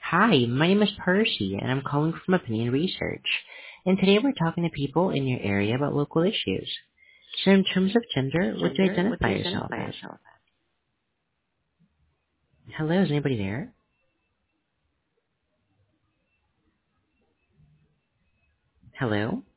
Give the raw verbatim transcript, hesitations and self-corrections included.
Hi, my name is Percy, and I'm calling from Opinion Research. And today we're talking to people in your area about local issues. So in terms of gender, what do you Gender, what do identify you yourself identify as? yourself as? Hello, is anybody there? Hello?